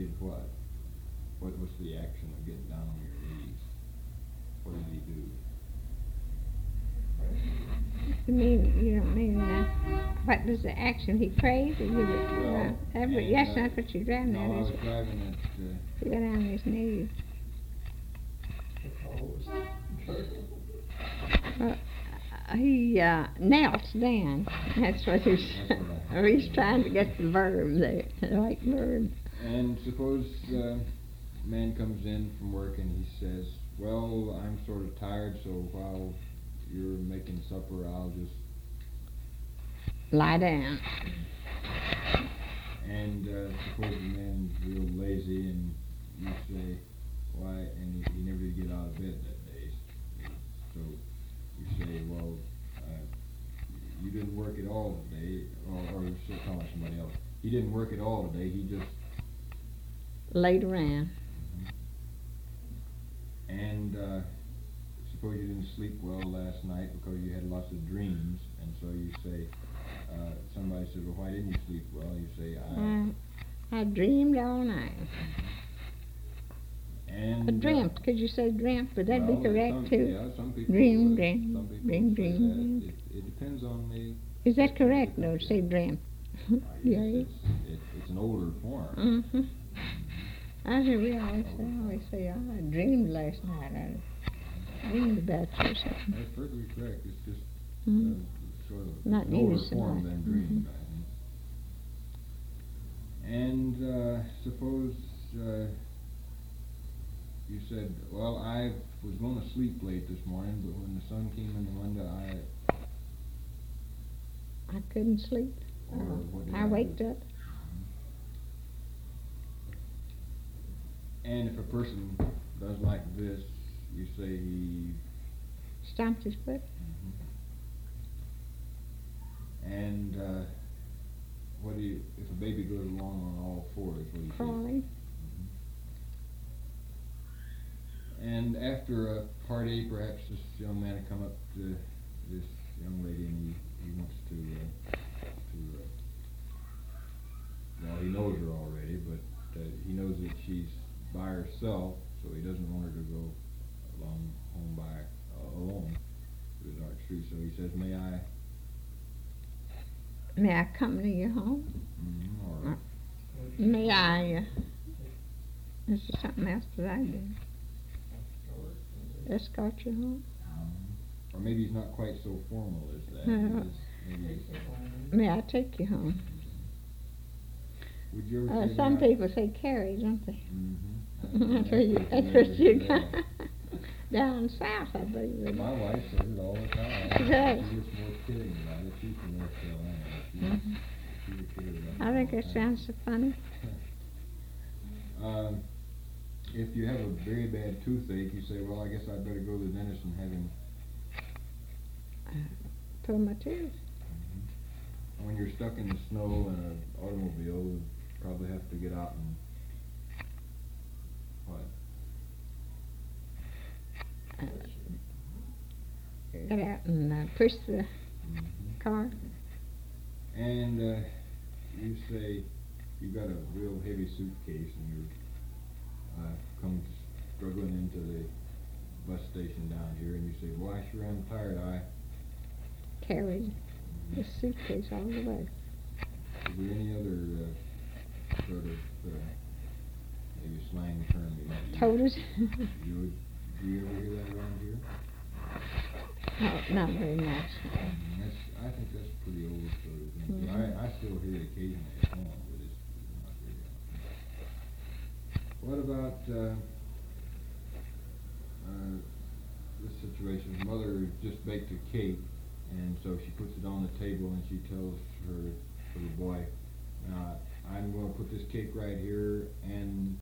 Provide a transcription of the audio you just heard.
did what? What was the action of getting down on your knees? What did he do? You don't mean what was the action? He prayed or you yes, that's what you're driving at. No, I was driving at... He got down on his knees. Well, he knelt down. That's what he's trying to get the verb there, the right verb. And suppose man comes in from work and he says, well, I'm sort of tired, so while you're making supper, I'll just lie down. And suppose the man's real lazy and you say, why, and he never did get out of bed that day. So you say, well, you didn't work at all today, or you're still telling somebody else. He didn't work at all today, he just laid around. And suppose you didn't sleep well last night because you had lots of dreams, and so you say, somebody says, well, why didn't you sleep well? You say, I dreamed all night. And I dreamt. Could you say dreamt? Would that be correct too? Yeah, some people dream. Dream. It depends on the... Is that correct, though, to say dreamt? Yes, it's an older form. Mm-hmm. I always say, I dreamed last night. I dreamed about you or something. That's perfectly correct. It's just sort of not an older form than dream. And suppose you said, well, I was going to sleep late this morning, but when the sun came in the window, I couldn't sleep. I waked up. And if a person does like this, you say he stomped his foot. And what do you? If a baby goes along on all fours, what do you crawling. Say? And after a party, perhaps this young man will come up to this young lady and he wants to well, he knows her already, but he knows that she's by herself, so he doesn't want her to go along home alone through the dark street. So he says, May I accompany you home? Or may I this is something else that I do. Escort you home? Or maybe he's not quite so formal as that. May I take you home? Would you ever say some people say carry, don't they? That's what you got. Down south, I believe. My wife says it all the time. She does. She's just more kidding about it. She's from North Carolina. She's a kid about I think it sounds so funny. If you have a very bad toothache, you say, well, I guess I'd better go to the dentist and have him pull my tooth. When you're stuck in the snow in an automobile, you probably have to get out and get out and push the car. And you say you've got a real heavy suitcase and you're come struggling into the bus station down here, and you say, well, I sure am tired. I carried the suitcase all the way. Is there any other sort of maybe slang term you might use? Toted. Do you ever hear that around here? No, not very much. I think that's pretty old sort of thing. I still hear it occasionally at home, but it's not very often. What about this situation? Mother just baked a cake, and so she puts it on the table and she tells her little boy, I'm going to put this cake right here, and